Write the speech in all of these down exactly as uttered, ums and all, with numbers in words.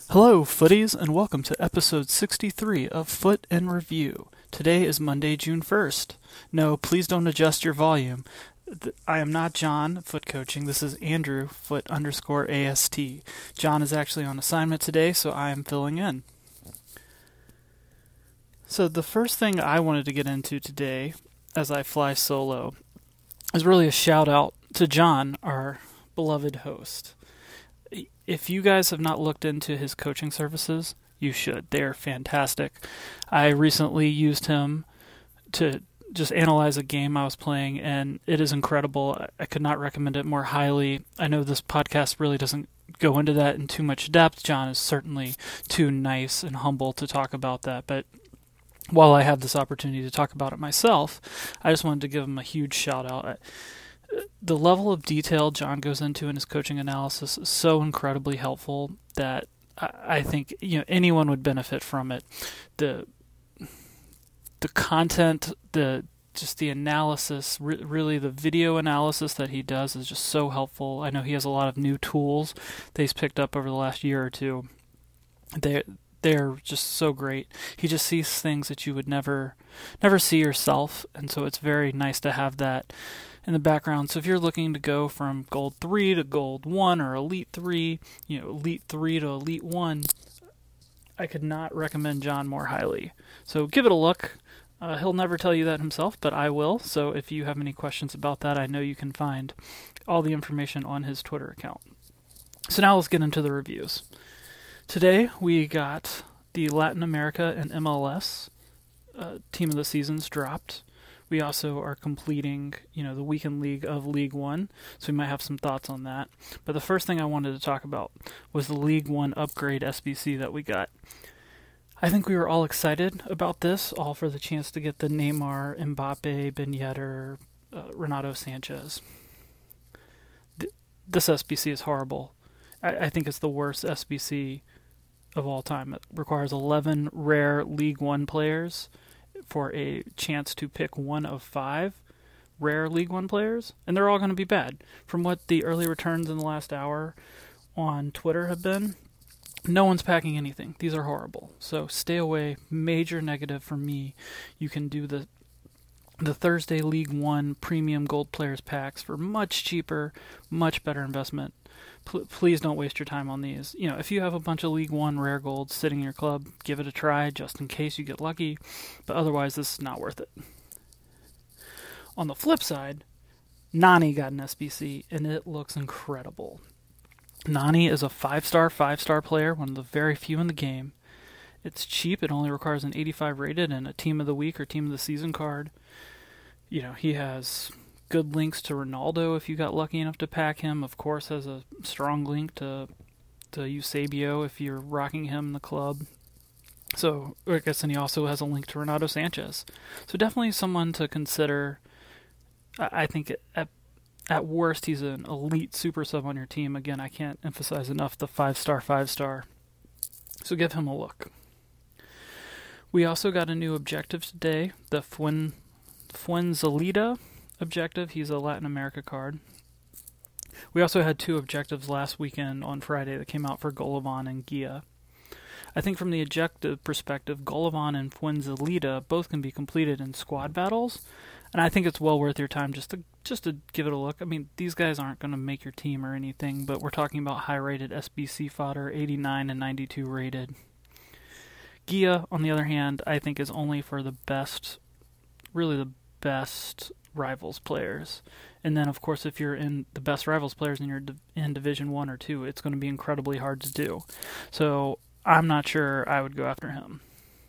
Hello, footies, and welcome to episode sixty-three of Foot in Review. Today is Monday, June first. No, please don't adjust your volume. I am not John, foot coaching. This is Andrew, foot underscore A S T. John is actually on assignment today, so I am filling in. So the first thing I wanted to get into today, as I fly solo, is really a shout out to John, our beloved host. If you guys have not looked into his coaching services, you should. They're fantastic. I recently used him to just analyze a game I was playing, and it is incredible. I could not recommend it more highly. I know this podcast really doesn't go into that in too much depth. John is certainly too nice and humble to talk about that, but while I have this opportunity to talk about it myself, I just wanted to give him a huge shout out. The level of detail John goes into in his coaching analysis is so incredibly helpful that I think you know anyone would benefit from it. The the content, the just the analysis, re- really the video analysis that he does is just so helpful. I know he has a lot of new tools that he's picked up over the last year or two. They they're just so great. He just sees things that you would never never see yourself, and so it's very nice to have that in the background. So if you're looking to go from gold three to gold one or elite three, you know, elite three to elite one, I could not recommend John more highly. So give it a look. Uh, he'll never tell you that himself, but I will. So if you have any questions about that, I know you can find all the information on his Twitter account. So now let's get into the reviews. Today we got the Latin America and M L S uh, team of the seasons dropped. We also are completing, you know, the weekend league of League One, so we might have some thoughts on that. But the first thing I wanted to talk about was the League One upgrade S B C that we got. I think we were all excited about this, all for the chance to get the Neymar, Mbappe, Ben Yedder, uh, Renato Sanchez. Th- this S B C is horrible. I-, I think it's the worst S B C of all time. It requires eleven rare League One players for a chance to pick one of five rare League One players, and they're all going to be bad. From what the early returns in the last hour on Twitter have been, no one's packing anything. These are horrible. So stay away. Major negative for me. You can do the the Thursday League One premium gold players packs for much cheaper, much better investment. P- please don't waste your time on these. You know, if you have a bunch of League One rare golds sitting in your club, give it a try just in case you get lucky. But otherwise, this is not worth it. On the flip side, Nani got an S B C, and it looks incredible. Nani is a five-star, five-star player, one of the very few in the game. It's cheap. It only requires an eighty-five rated and a Team of the Week or Team of the Season card. You know, he has good links to Ronaldo if you got lucky enough to pack him. Of course, has a strong link to to Eusebio if you're rocking him in the club. So, I guess, and he also has a link to Renato Sanchez. So definitely someone to consider. I think at at worst he's an elite super sub on your team. Again, I can't emphasize enough the five-star, five-star. So give him a look. We also got a new objective today, the Fuen, Fuenzalida objective. He's a Latin America card. We also had two objectives last weekend on Friday that came out for Golovin and Gia. I think from the objective perspective, Golovin and Fuenzalida both can be completed in squad battles, and I think it's well worth your time just to just to give it a look. I mean, these guys aren't going to make your team or anything, but we're talking about high-rated S B C fodder, eighty-nine and ninety-two rated. Gia, on the other hand, I think is only for the best, really the best Rivals players. And then, of course, if you're in the best Rivals players and you're in Division one or two, it's going to be incredibly hard to do. So I'm not sure I would go after him.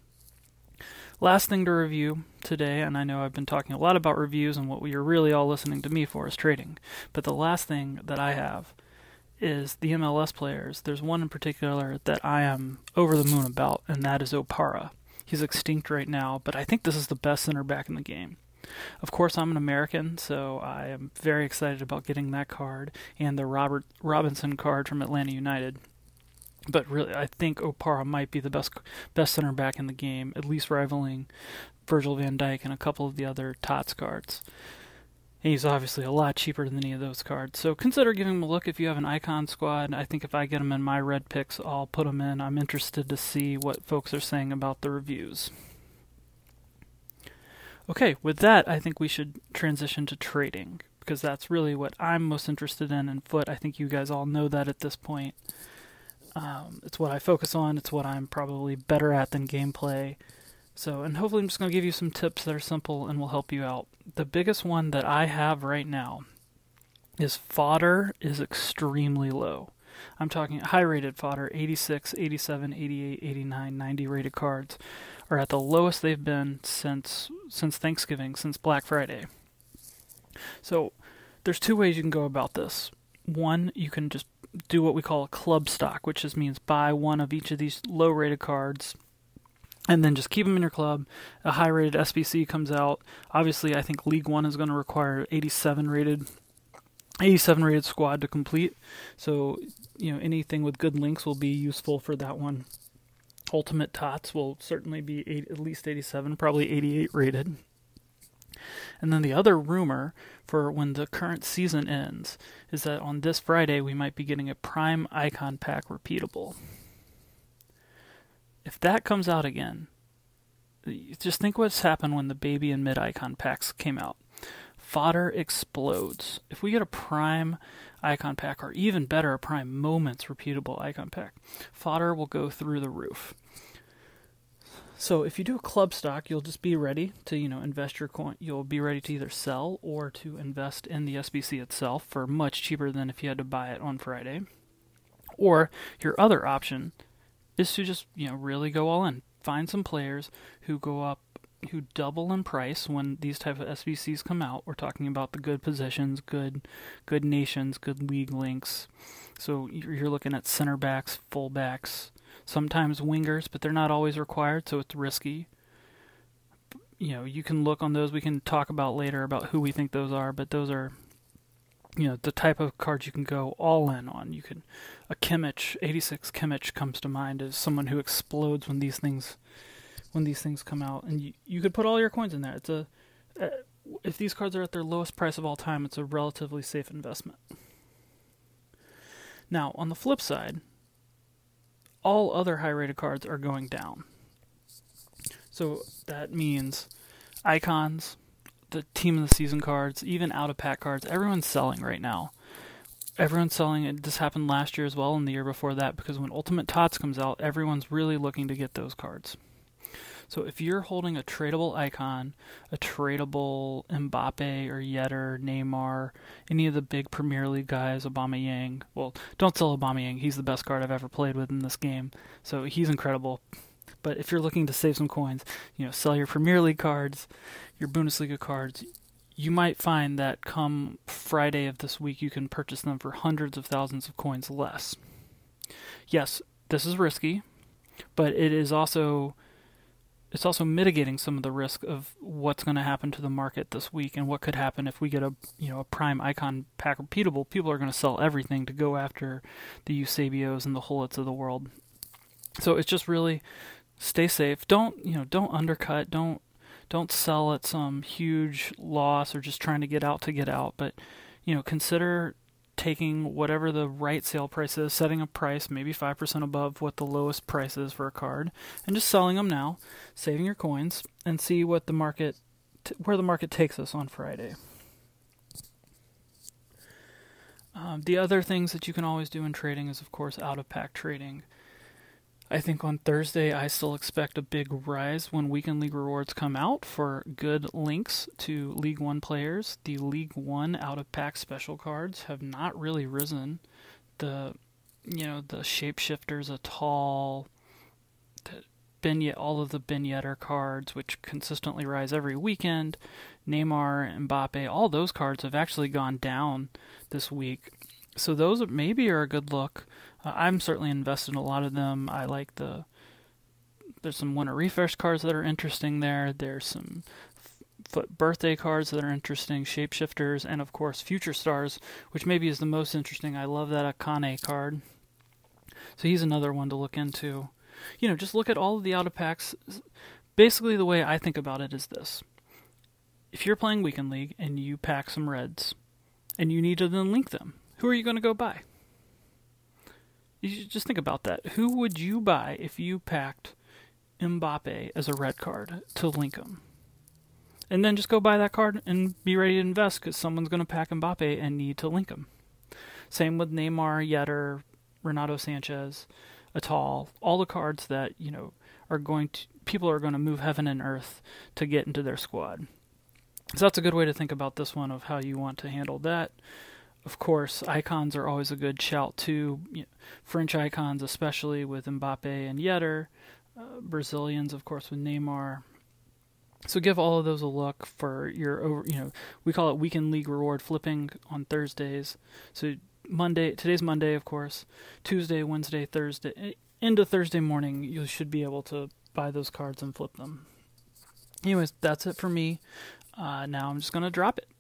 Last thing to review today, and I know I've been talking a lot about reviews, and what you're really all listening to me for is trading. But the last thing that I have is the M L S players. There's one in particular that I am over the moon about, and that is Opara. He's extinct right now, but I think this is the best center back in the game. Of course, I'm an American, so I am very excited about getting that card and the Robert Robinson card from Atlanta United. But really, I think Opara might be the best best center back in the game, at least rivaling Virgil van Dijk and a couple of the other Tots cards. And he's obviously a lot cheaper than any of those cards. So consider giving him a look if you have an Icon squad. I think if I get him in my red picks, I'll put him in. I'm interested to see what folks are saying about the reviews. Okay, with that, I think we should transition to trading, because that's really what I'm most interested in in Foot. I think you guys all know that at this point. Um, it's what I focus on. It's what I'm probably better at than gameplay. So, and hopefully I'm just going to give you some tips that are simple and will help you out. The biggest one that I have right now is fodder is extremely low. I'm talking high-rated fodder, eighty-six, eighty-seven, eighty-eight, eighty-nine, ninety rated cards are at the lowest they've been since since Thanksgiving, since Black Friday. So there's two ways you can go about this. One, you can just do what we call a club stock, which just means buy one of each of these low-rated cards and then just keep them in your club. A high-rated S B C comes out. Obviously, I think League One is going to require eighty-seven rated, eighty-seven rated squad to complete. So, you know, anything with good links will be useful for that one. Ultimate Tots will certainly be eight, at least eighty-seven, probably eighty-eight rated. And then the other rumor for when the current season ends is that on this Friday we might be getting a Prime Icon Pack repeatable. If that comes out again, just think what's happened when the baby and mid icon packs came out. Fodder explodes. If we get a Prime Icon Pack, or even better, a Prime Moments repeatable Icon Pack, fodder will go through the roof. So if you do a club stock, you'll just be ready to, you know, invest your coin. You'll be ready to either sell or to invest in the S B C itself for much cheaper than if you had to buy it on Friday. Or your other option is to just, you know, really go all in. Find some players who go up, who double in price when these type of S B Cs come out. We're talking about the good positions, good good nations, good league links. So you're looking at center backs, full backs, sometimes wingers, but they're not always required, so it's risky. You know, you can look on those. We can talk about later about who we think those are, but those are, you know, the type of cards you can go all in on. You can, a Kimmich, eighty-six Kimmich comes to mind as someone who explodes when these things, when these things come out, and you, you could put all your coins in there. It's a, uh, if these cards are at their lowest price of all time, it's a relatively safe investment. Now, on the flip side, all other high-rated cards are going down. So that means icons, the team of the season cards, even out-of-pack cards, everyone's selling right now. Everyone's selling it. This happened last year as well and the year before that, because when Ultimate Tots comes out, everyone's really looking to get those cards. So if you're holding a tradable icon, a tradable Mbappe or Yetter, Neymar, any of the big Premier League guys, Aubameyang, well, don't sell Aubameyang. He's the best card I've ever played with in this game, so he's incredible. But if you're looking to save some coins, you know, sell your Premier League cards, your Bundesliga cards. You might find that come Friday of this week, you can purchase them for hundreds of thousands of coins less. Yes, this is risky, but it is also it's also mitigating some of the risk of what's going to happen to the market this week and what could happen if we get a you know a Prime Icon Pack repeatable. People are going to sell everything to go after the Eusebios and the Hullets of the world. So it's just really stay safe. Don't you know? Don't undercut. Don't don't sell at some huge loss or just trying to get out to get out. But you know, consider taking whatever the right sale price is, setting a price maybe five percent above what the lowest price is for a card, and just selling them now, saving your coins, and see what the market, t- where the market takes us on Friday. Um, the other things that you can always do in trading is, of course, out-of-pack trading. I think on Thursday I still expect a big rise when Weekend League rewards come out for good links to League One players. The League One out-of-pack special cards have not really risen. The, you know, the Shapeshifters, a tall, the Beignet, all of the Ben Yedder cards, which consistently rise every weekend, Neymar, Mbappe, all those cards have actually gone down this week. So those maybe are a good look. Uh, I'm certainly invested in a lot of them. I like the, there's some Winter Refresh cards that are interesting there. There's some Foot birthday cards that are interesting, Shapeshifters, and of course Future Stars, which maybe is the most interesting. I love that Akane card. So he's another one to look into. You know, just look at all of the out-of-packs. Basically the way I think about it is this. if you're playing Weekend League and you pack some reds and you need to then link them, who are you going to go buy? You just think about that. Who would you buy if you packed Mbappe as a red card to link him? And then just go buy that card and be ready to invest because someone's going to pack Mbappe and need to link him. Same with Neymar, Yetter, Renato Sanchez, Atal, all the cards that, you know, are going to, people are going to move heaven and earth to get into their squad. So that's a good way to think about this one of how you want to handle that. Of course, icons are always a good shout too. You know, French icons, especially with Mbappe and Yetter. Uh, Brazilians, of course, with Neymar. So give all of those a look for your, over, you know, we call it Weekend League reward flipping on Thursdays. So Monday, today's Monday, of course. Tuesday, Wednesday, Thursday, into Thursday morning, you should be able to buy those cards and flip them. Anyways, that's it for me. Uh, now I'm just going to drop it.